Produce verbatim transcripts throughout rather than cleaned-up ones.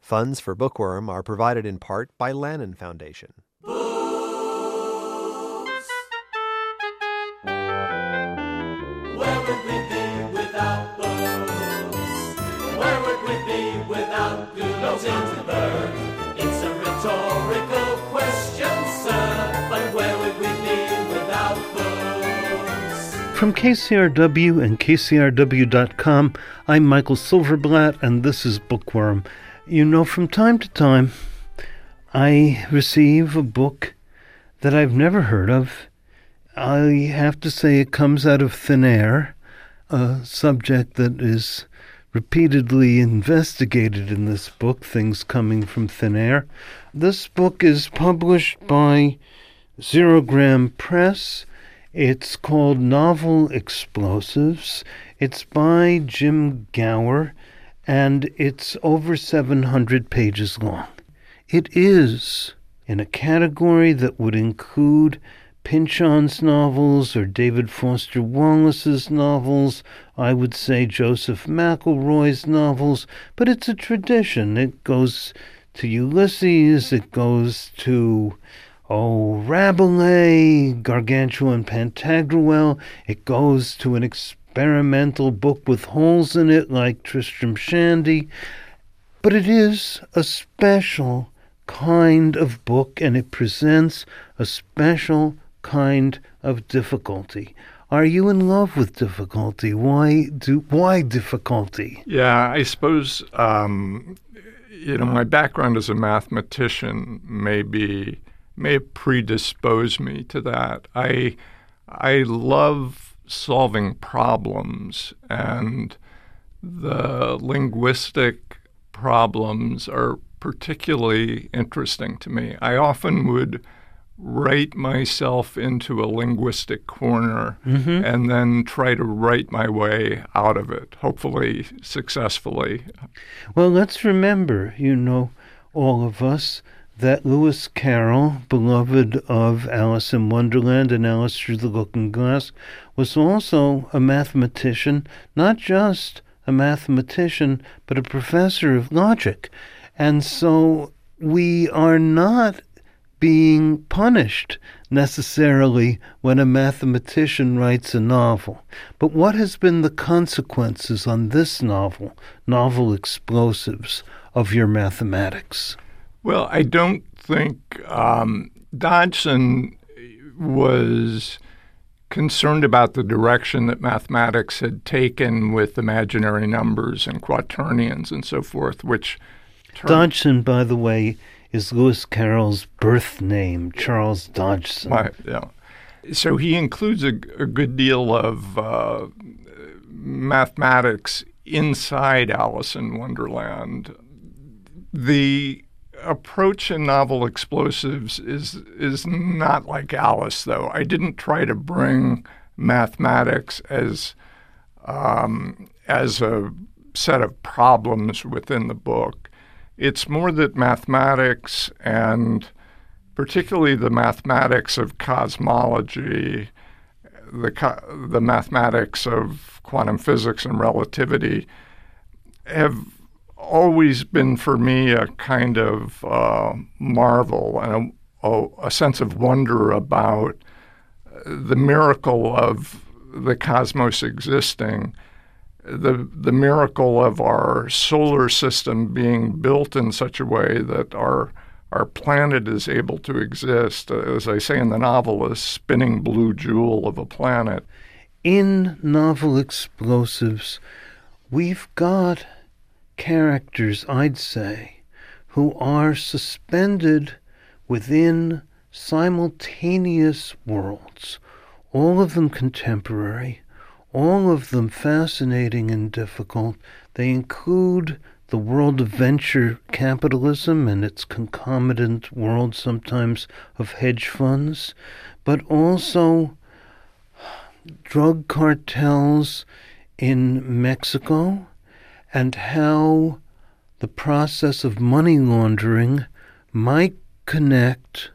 Funds for Bookworm are provided in part by Lannan Foundation. Where would we be without books? Where would we be without good to learn? It's a rhetorical question, sir, but where would we be without books? From K C R W and K C R W dot com, I'm Michael Silverblatt, and this is Bookworm. You know, from time to time, I receive a book that I've never heard of. I have to say it comes out of thin air, a subject that is repeatedly investigated in this book, Things Coming from Thin Air. This book is published by Zero Gram Press. It's called Novel Explosives. It's by Jim Gower, and it's over seven hundred pages long. It is in a category that would include Pynchon's novels or David Foster Wallace's novels, I would say Joseph McElroy's novels, but it's a tradition. It goes to Ulysses, it goes to, oh, Rabelais, Gargantua and Pantagruel, it goes to an experimental book with holes in it like Tristram Shandy, but it is a special kind of book, and it presents a special kind of difficulty. Are you in love with difficulty? Why do why difficulty? Yeah, I suppose um, you know my background as a mathematician may be may predispose me to that. I I love solving problems, and the linguistic problems are particularly interesting to me. I often would write myself into a linguistic corner mm-hmm. and then try to write my way out of it, hopefully successfully. Well, let's remember, you know, all of us, that Lewis Carroll, beloved of Alice in Wonderland and Alice Through the Looking Glass, was also a mathematician, not just a mathematician, but a professor of logic. And so we are not being punished necessarily when a mathematician writes a novel. But what has been the consequences on this novel, Novel Explosives, of your mathematics? Well, I don't think um, Dodgson was concerned about the direction that mathematics had taken with imaginary numbers and quaternions and so forth, which turned... Dodgson, by the way, is Lewis Carroll's birth name, Charles Dodgson. My, yeah. So he includes a, a good deal of uh, mathematics inside Alice in Wonderland. The approach in Novel Explosives is is not like Alice, though. I didn't try to bring mathematics as um, as a set of problems within the book. It's more that mathematics, and particularly the mathematics of cosmology, the co- the mathematics of quantum physics and relativity, have always been for me a kind of uh, marvel and a, a, a sense of wonder about the miracle of the cosmos existing, the the miracle of our solar system being built in such a way that our our planet is able to exist, as I say in the novel, a spinning blue jewel of a planet. In Novel Explosives, we've got characters, I'd say, who are suspended within simultaneous worlds, all of them contemporary, all of them fascinating and difficult. They include the world of venture capitalism and its concomitant world sometimes of hedge funds, but also drug cartels in Mexico and how the process of money laundering might connect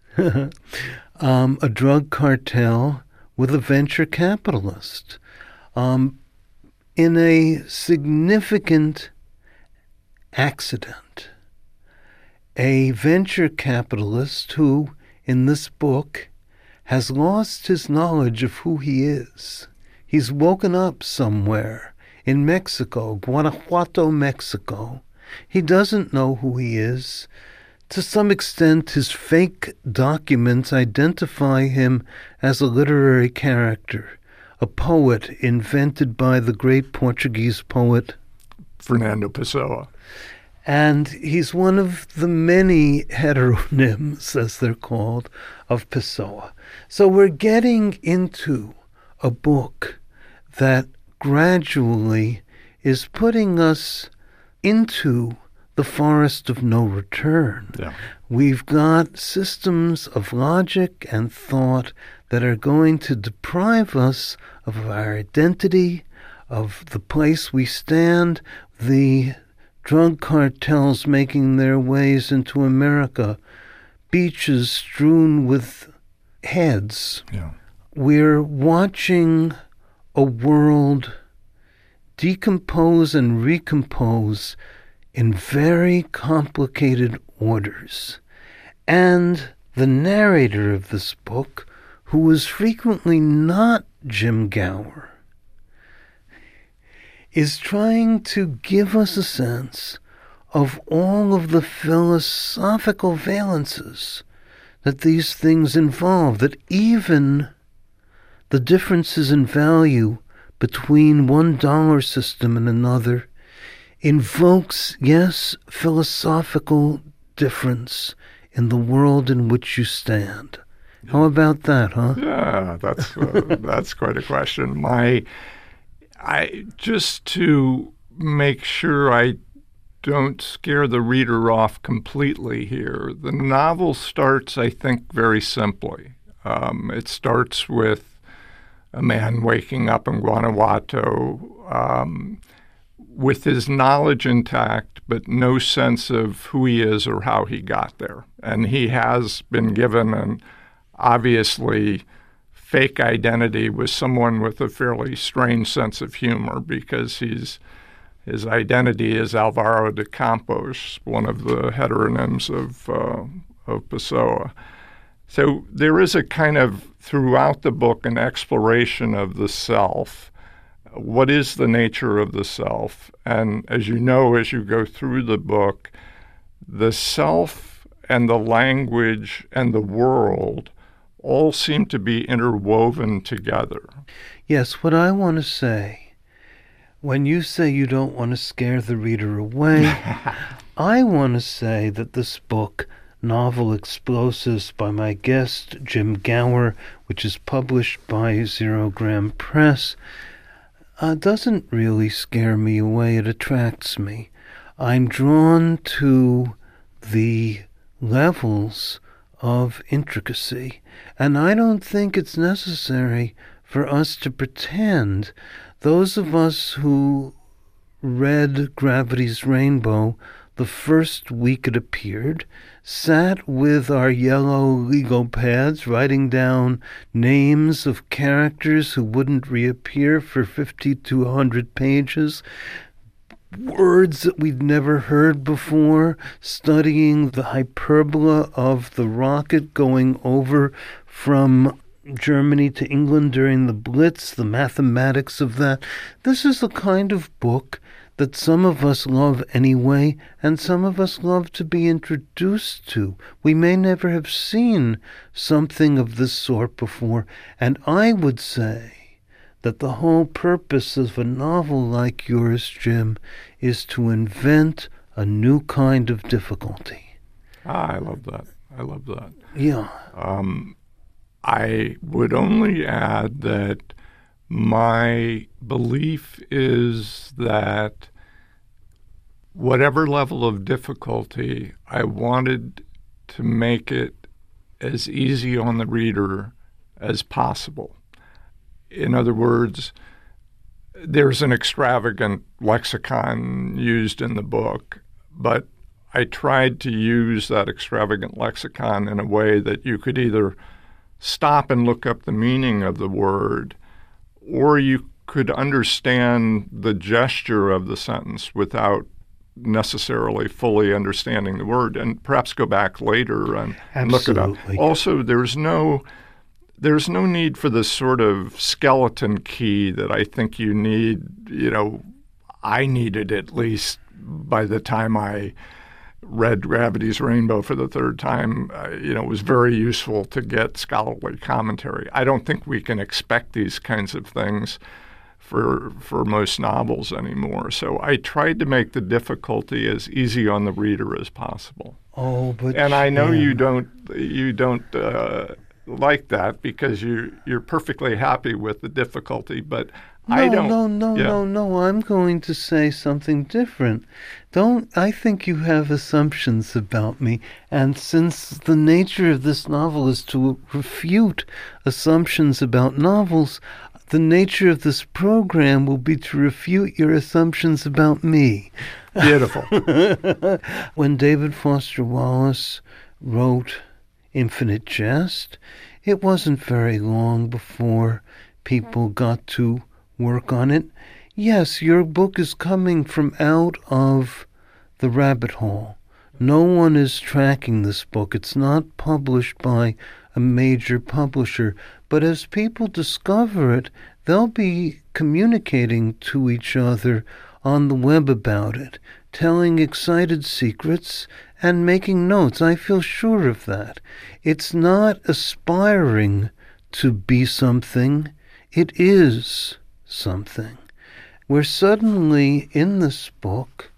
um, a drug cartel with a venture capitalist um, in a significant accident. A venture capitalist who, in this book, has lost his knowledge of who he is. He's woken up somewhere in Mexico, Guanajuato, Mexico. He doesn't know who he is. To some extent, his fake documents identify him as a literary character, a poet invented by the great Portuguese poet Fernando Pessoa. And he's one of the many heteronyms, as they're called, of Pessoa. So we're getting into a book that gradually is putting us into the forest of no return. Yeah. We've got systems of logic and thought that are going to deprive us of our identity, of the place we stand, the drug cartels making their ways into America, beaches strewn with heads. Yeah. We're watching a world decompose and recompose in very complicated orders. And the narrator of this book, who is frequently not Jim Gower, is trying to give us a sense of all of the philosophical valences that these things involve, that even the differences in value between one dollar system and another invokes, yes, philosophical difference in the world in which you stand. How about that, huh? Yeah, that's uh, that's quite a question. My, I just to make sure I don't scare the reader off completely here. The novel starts, I think, very simply. Um, it starts with a man waking up in Guanajuato um, with his knowledge intact, but no sense of who he is or how he got there. And he has been given an obviously fake identity with someone with a fairly strange sense of humor, because he's his identity is Alvaro de Campos, one of the heteronyms of uh, of Pessoa. So there is a kind of, throughout the book, an exploration of the self. What is the nature of the self? And as you know, as you go through the book, the self and the language and the world all seem to be interwoven together. Yes, what I want to say, when you say you don't want to scare the reader away, I want to say that this book, Novel Explosives, by my guest Jim Gower, which is published by Zero Gram Press, uh, doesn't really scare me away. It attracts me. I'm drawn to the levels of intricacy, and I don't think it's necessary for us to pretend. Those of us who read Gravity's Rainbow the first week it appeared, sat with our yellow legal pads writing down names of characters who wouldn't reappear for fifty to one hundred pages, words that we'd never heard before, studying the hyperbola of the rocket going over from Germany to England during the Blitz, the mathematics of that. This is the kind of book that some of us love anyway, and some of us love to be introduced to. We may never have seen something of this sort before, and I would say that the whole purpose of a novel like yours, Jim, is to invent a new kind of difficulty. Ah, I love that. I love that. Yeah. Um, I would only add that my belief is that whatever level of difficulty, I wanted to make it as easy on the reader as possible. In other words, there's an extravagant lexicon used in the book, but I tried to use that extravagant lexicon in a way that you could either stop and look up the meaning of the word, or you could understand the gesture of the sentence without necessarily fully understanding the word, and perhaps go back later and, and look it up. Absolutely. Also, there's no there's no need for this sort of skeleton key that I think you need. You know, I needed at least by the time I read Gravity's Rainbow for the third time. Uh, you know, it was very useful to get scholarly commentary. I don't think we can expect these kinds of things for for most novels anymore. So I tried to make the difficulty as easy on the reader as possible. Oh, but And I know Jim, you don't you don't uh, like that because you you're perfectly happy with the difficulty, but No, I don't. no, no, yeah. no, no. I'm going to say something different. Don't, I think you have assumptions about me. And since the nature of this novel is to refute assumptions about novels, the nature of this program will be to refute your assumptions about me. Beautiful. When David Foster Wallace wrote Infinite Jest, it wasn't very long before people got to work on it. Yes, your book is coming from out of the rabbit hole. No one is tracking this book. It's not published by a major publisher. But as people discover it, they'll be communicating to each other on the web about it, telling excited secrets and making notes. I feel sure of that. It's not aspiring to be something. It is something. We're suddenly in this book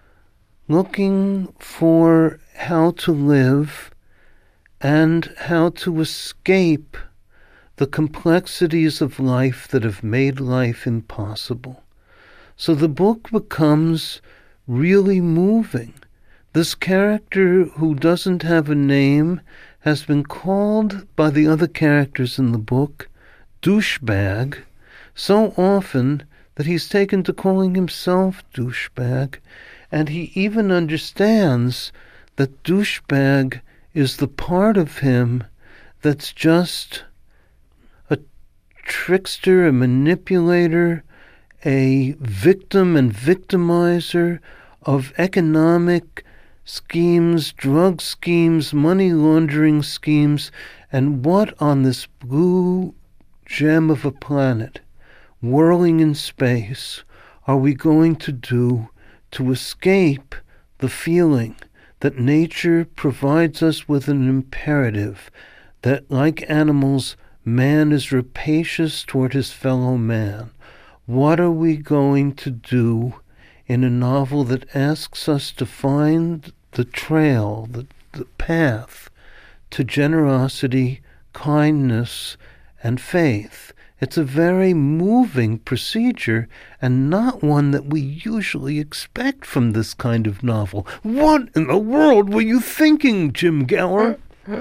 looking for how to live and how to escape the complexities of life that have made life impossible. So the book becomes really moving. This character who doesn't have a name has been called by the other characters in the book douchebag so often that he's taken to calling himself douchebag, and he even understands that douchebag is the part of him that's just a trickster, a manipulator, a victim and victimizer of economic schemes, drug schemes, money laundering schemes, and what on this blue gem of a planet, whirling in space, are we going to do to escape the feeling that nature provides us with an imperative, that like animals, man is rapacious toward his fellow man? What are we going to do in a novel that asks us to find the trail, the, the path to generosity, kindness, and faith? It's a very moving procedure and not one that we usually expect from this kind of novel. What in the world were you thinking, Jim Gower?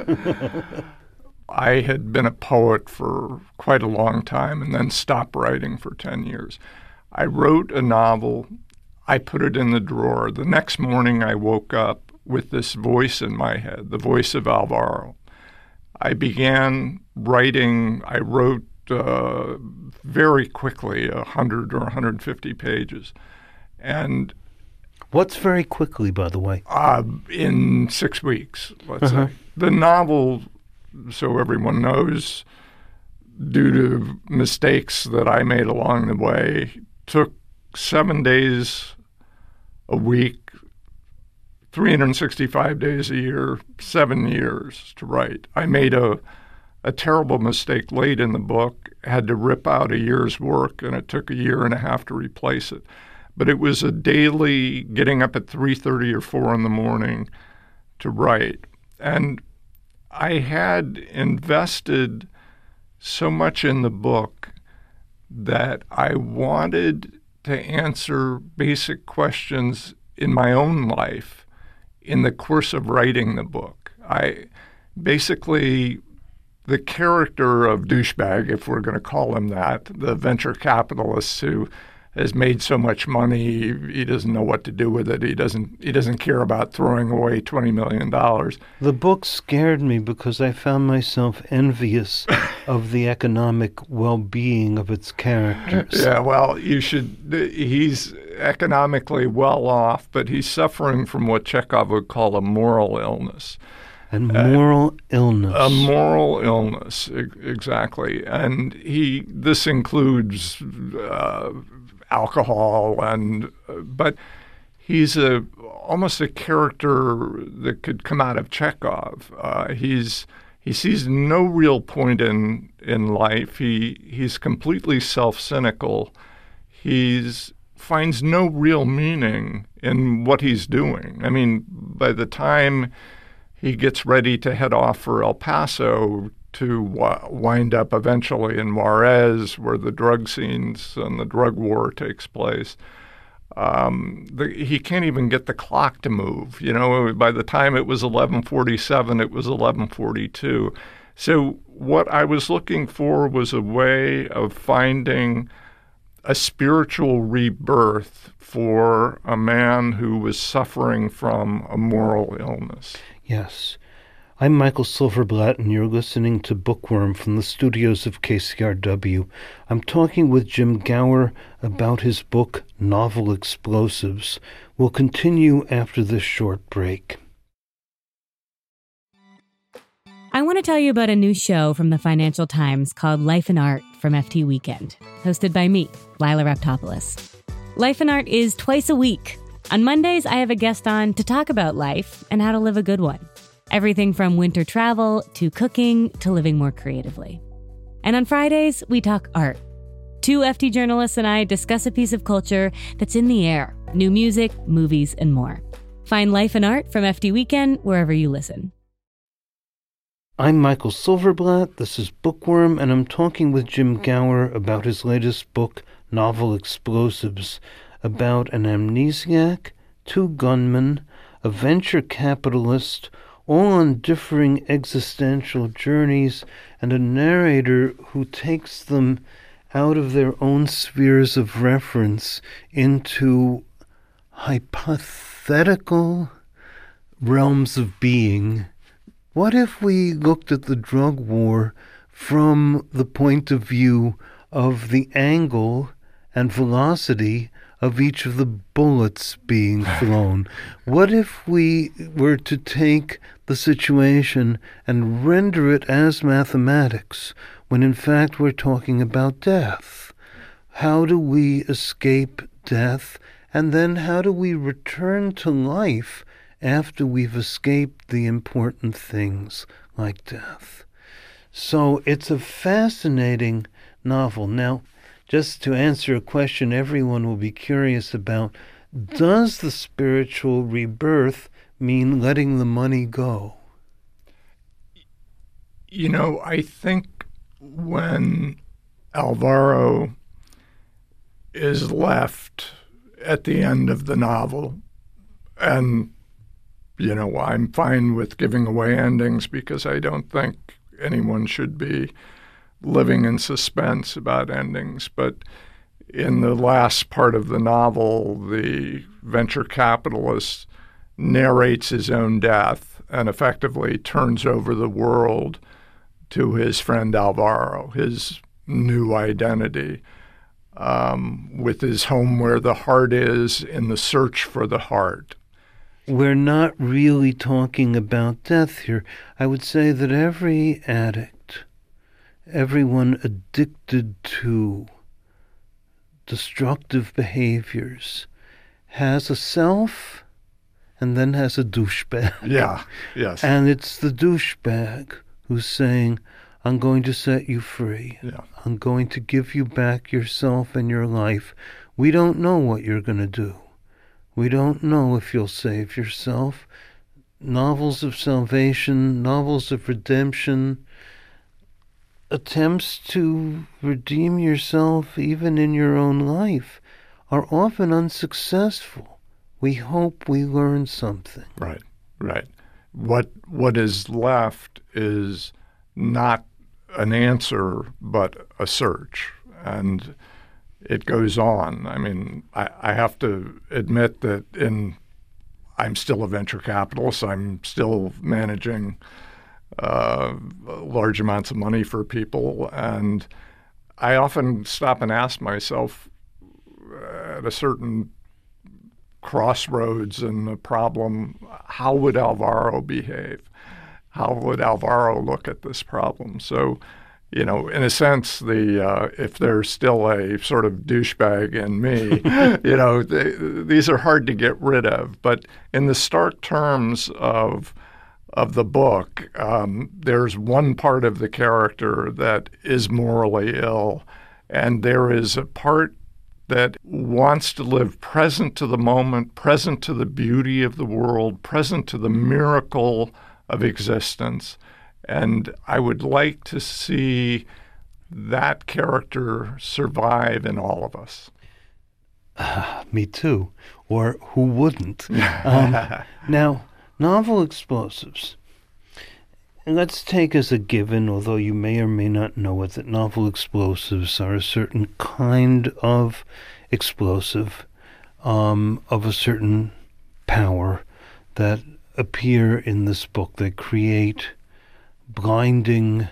I had been a poet for quite a long time and then stopped writing for ten years. I wrote a novel. I put it in the drawer. The next morning I woke up with this voice in my head, the voice of Alvaro. I began writing. I wrote uh, very quickly, one hundred or one hundred fifty pages. And What's very quickly, by the way? uh, in six weeks, let's Uh-huh. say. The novel, so everyone knows, due to mistakes that I made along the way, took seven days a week, three hundred sixty-five days a year, seven years to write. I made a a terrible mistake late in the book, had to rip out a year's work, and it took a year and a half to replace it. But it was a daily getting up at three thirty or four in the morning to write. And I had invested so much in the book that I wanted to answer basic questions in my own life in the course of writing the book. I basically, the character of douchebag, if we're going to call him that, the venture capitalist who has made so much money, he doesn't know what to do with it. He doesn't he doesn't care about throwing away twenty million dollars. The book scared me because I found myself envious of the economic well-being of its characters. Yeah, well, you should. He's economically well off, but he's suffering from what Chekhov would call a moral illness. And moral uh, illness. A moral illness, e- exactly. And he. This includes uh, alcohol, and uh, but he's a almost a character that could come out of Chekhov. Uh, he's he sees no real point in in life. He he's completely self-cynical. He's finds no real meaning in what he's doing. I mean, by the time he gets ready to head off for El Paso to w- wind up eventually in Juarez, where the drug scenes and the drug war takes place, um, the, he can't even get the clock to move. You know, by the time it was eleven forty-seven, it was eleven forty-two. So what I was looking for was a way of finding a spiritual rebirth for a man who was suffering from a moral illness. Yes. I'm Michael Silverblatt, and you're listening to Bookworm from the studios of K C R W. I'm talking with Jim Gauer about his book, Novel Explosives. We'll continue after this short break. I want to tell you about a new show from the Financial Times called Life and Art from F T Weekend, hosted by me, Lila Raptopoulos. Life and Art is twice a week. On Mondays, I have a guest on to talk about life and how to live a good one. Everything from winter travel to cooking to living more creatively. And on Fridays, we talk art. Two F T journalists and I discuss a piece of culture that's in the air, new music, movies, and more. Find Life and Art from F T Weekend wherever you listen. I'm Michael Silverblatt, this is Bookworm, and I'm talking with Jim Gauer about his latest book, Novel Explosives, about an amnesiac, two gunmen, a venture capitalist, all on differing existential journeys, and a narrator who takes them out of their own spheres of reference into hypothetical realms of being. What if we looked at the drug war from the point of view of the angle and velocity of each of the bullets being flown? What if we were to take the situation and render it as mathematics, when in fact we're talking about death? How do we escape death, and then how do we return to life after we've escaped the important things like death? So it's a fascinating novel. Now, just to answer a question everyone will be curious about, does the spiritual rebirth mean letting the money go? You know, I think when Alvaro is left at the end of the novel, and, you know, I'm fine with giving away endings because I don't think anyone should be living in suspense about endings. But in the last part of the novel, the venture capitalist narrates his own death and effectively turns over the world to his friend Alvaro, his new identity, um, with his home where the heart is, in the search for the heart. We're not really talking about death here. I would say that every addict, everyone addicted to destructive behaviors, has a self and then has a douchebag. Yeah, yes. And it's the douchebag who's saying, I'm going to set you free. Yeah. I'm going to give you back yourself and your life. We don't know what you're going to do. We don't know if you'll save yourself. Novels of salvation, novels of redemption, attempts to redeem yourself even in your own life are often unsuccessful. We hope we learn something. Right, right. What what is left is not an answer, but a search. And it goes on. I mean, I, I have to admit that in I'm still a venture capitalist. I'm still managing uh, large amounts of money for people, and I often stop and ask myself at a certain crossroads in the problem, how would Alvaro behave? How would Alvaro look at this problem? So, you know, in a sense, the uh, if there's still a sort of douchebag in me, you know, they, these are hard to get rid of. But in the stark terms of of the book, um, there's one part of the character that is morally ill, and there is a part that wants to live present to the moment, present to the beauty of the world, present to the miracle of existence. And I would like to see that character survive in all of us. Uh, me too. Or who wouldn't? Um, now, novel explosives. Let's take as a given, although you may or may not know it, that novel explosives are a certain kind of explosive um, of a certain power that appear in this book. They create blinding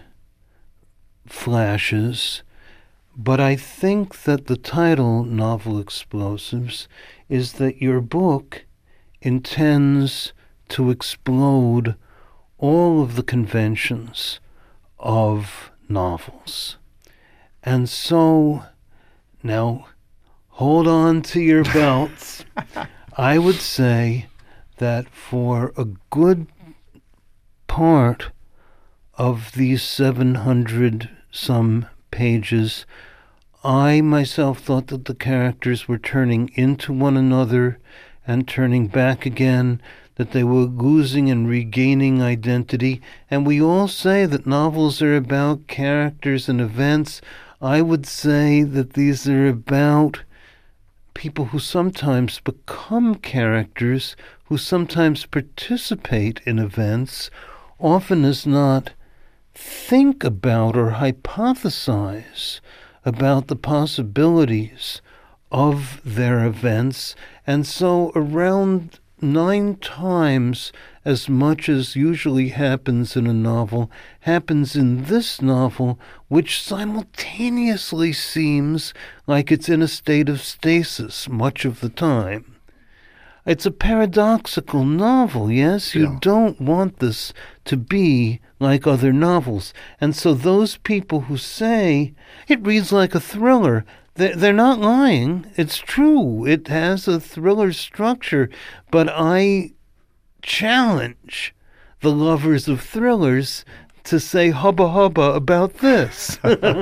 flashes, but I think that the title, Novel Explosives, is that your book intends to explode all of the conventions of novels. And so, now, hold on to your belts. I would say that for a good part of these seven hundred some pages, I myself thought that the characters were turning into one another and turning back again, that they were losing and regaining identity. And we all say that novels are about characters and events. I would say that these are about people who sometimes become characters, who sometimes participate in events, often as not think about or hypothesize about the possibilities of their events. And so around nine times as much as usually happens in a novel happens in this novel, which simultaneously seems like it's in a state of stasis much of the time. It's a paradoxical novel, yes? You Yeah. don't want this to be like other novels. And so those people who say it reads like a thriller, they're, they're not lying. It's true. It has a thriller structure. But I challenge the lovers of thrillers to say hubba hubba about this.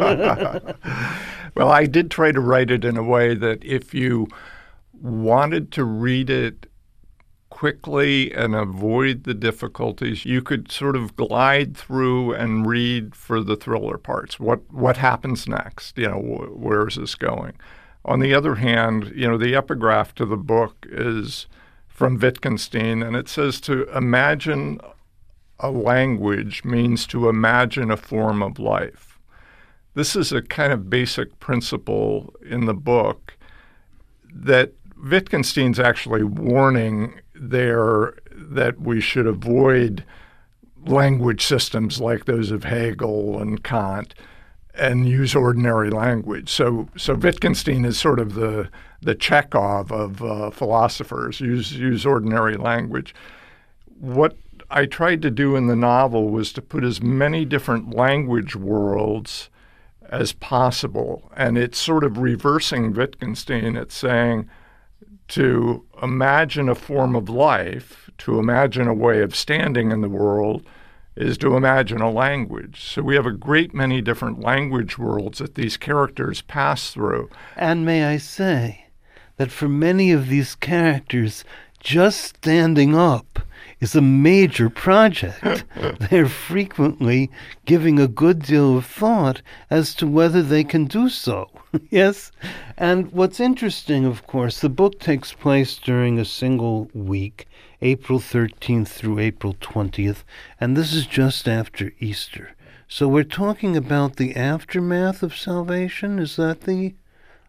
Well, I did try to write it in a way that if you wanted to read it quickly and avoid the difficulties, you could sort of glide through and read for the thriller parts. What what happens next? You know, wh- where is this going? On the other hand, you know, the epigraph to the book is from Wittgenstein, and it says to imagine a language means to imagine a form of life. This is a kind of basic principle in the book that Wittgenstein's actually warning there that we should avoid language systems like those of Hegel and Kant and use ordinary language. So, so Wittgenstein is sort of the the Chekhov of uh, philosophers. Use use ordinary language. What I tried to do in the novel was to put as many different language worlds as possible, and it's sort of reversing Wittgenstein. It's saying to imagine a form of life, to imagine a way of standing in the world, is to imagine a language. So we have a great many different language worlds that these characters pass through. And may I say that for many of these characters, just standing up is a major project. They're frequently giving a good deal of thought as to whether they can do so. Yes? And what's interesting, of course, the book takes place during a single week, April thirteenth through April twentieth, and this is just after Easter. So we're talking about the aftermath of salvation? Is that the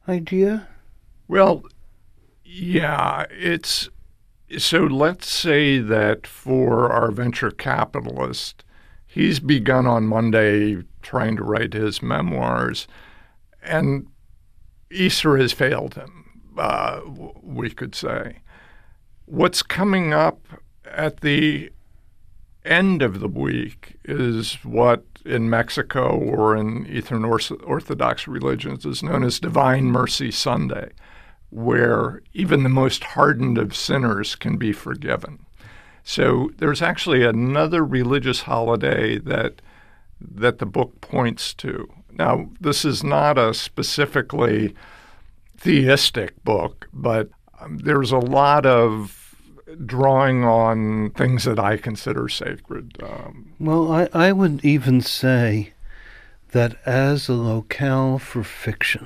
idea? Well, yeah, it's so let's say that for our venture capitalist, he's begun on Monday trying to write his memoirs, and Easter has failed him, uh, we could say. What's coming up at the end of the week is what in Mexico or in Eastern Orthodox religions is known as Divine Mercy Sunday, where even the most hardened of sinners can be forgiven. So there's actually another religious holiday that that the book points to. Now, this is not a specifically theistic book, but um, there's a lot of drawing on things that I consider sacred. Um, well, I, I would even say that as a locale for fiction,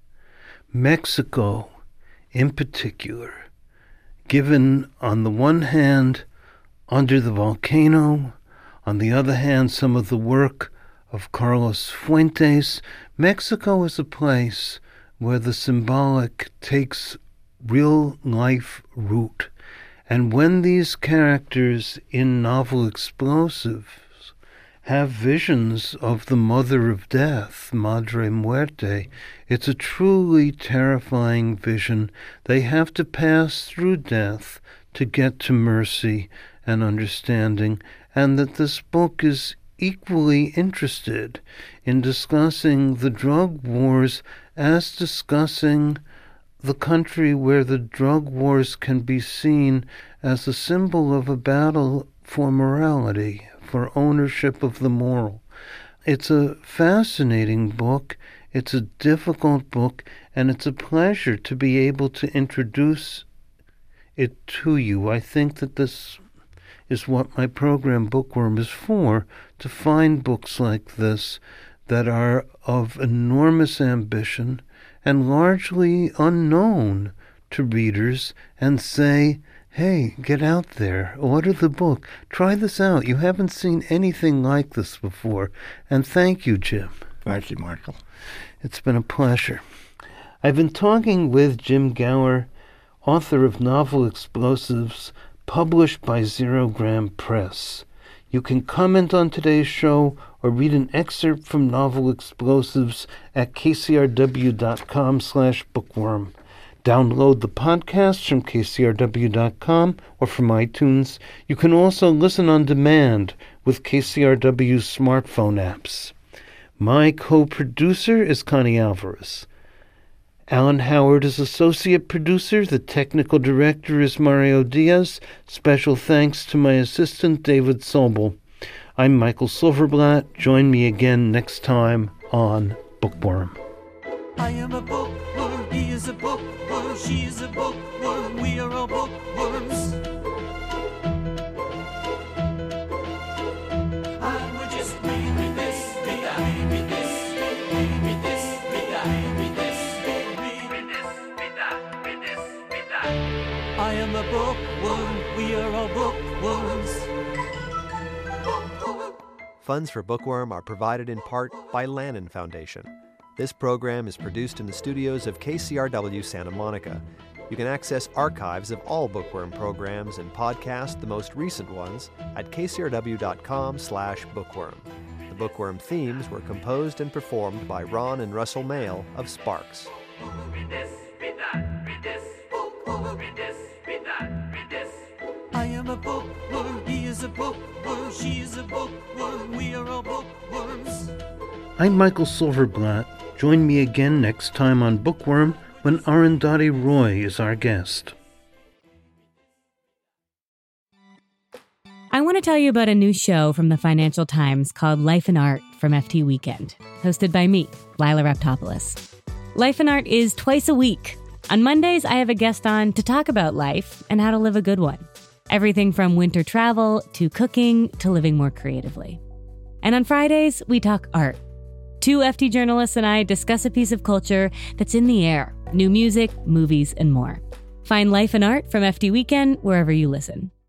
Mexico in particular, given on the one hand Under the Volcano, on the other hand some of the work of Carlos Fuentes, Mexico is a place where the symbolic takes real life root. And when these characters in Novel Explosives have visions of the Mother of Death, Madre Muerte, it's a truly terrifying vision. They have to pass through death to get to mercy and understanding, and that this book is equally interested in discussing the drug wars as discussing the country where the drug wars can be seen as a symbol of a battle for morality, for ownership of the moral. It's a fascinating book, it's a difficult book, and it's a pleasure to be able to introduce it to you. I think that this is what my program Bookworm is for, to find books like this that are of enormous ambition and largely unknown to readers, and say, hey, get out there, order the book, try this out. You haven't seen anything like this before. And thank you, Jim. Thank you, Michael. It's been a pleasure. I've been talking with Jim Gauer, author of Novel Explosives, published by Zero Gram Press. You can comment on today's show or read an excerpt from Novel Explosives at kcrw.com slash bookworm. Download the podcast from k c r w dot com or from iTunes. You can also listen on demand with K C R W's smartphone apps. My co-producer is Connie Alvarez. Alan Howard is associate producer. The technical director is Mario Diaz. Special thanks to my assistant, David Sobel. I'm Michael Silverblatt. Join me again next time on Bookworm. I am a bookworm, he is a bookworm, she is a bookworm, we are all bookworms. I would just read, read this, read that, read this, read, read this, read that, read this, read, read this, read that, read this, read that. I am a bookworm, we are all bookworms. Bookworm. Funds for Bookworm are provided in part by Lannan Foundation. This program is produced in the studios of K C R W Santa Monica. You can access archives of all Bookworm programs and podcast the most recent ones at kcrw.com slash bookworm. The Bookworm themes were composed and performed by Ron and Russell Mail of Sparks. Read this, read that, read this, read this, read that, read this. I am a bookworm, he is a bookworm, she is a bookworm, we are all bookworms. I'm Michael Silverblatt. Join me again next time on Bookworm when Arundhati Roy is our guest. I want to tell you about a new show from the Financial Times called Life and Art from F T Weekend, hosted by me, Lila Raptopoulos. Life and Art is twice a week. On Mondays, I have a guest on to talk about life and how to live a good one. Everything from winter travel to cooking to living more creatively. And on Fridays, we talk art. Two F T journalists and I discuss a piece of culture that's in the air, new music, movies, and more. Find Life and Art from F T Weekend wherever you listen.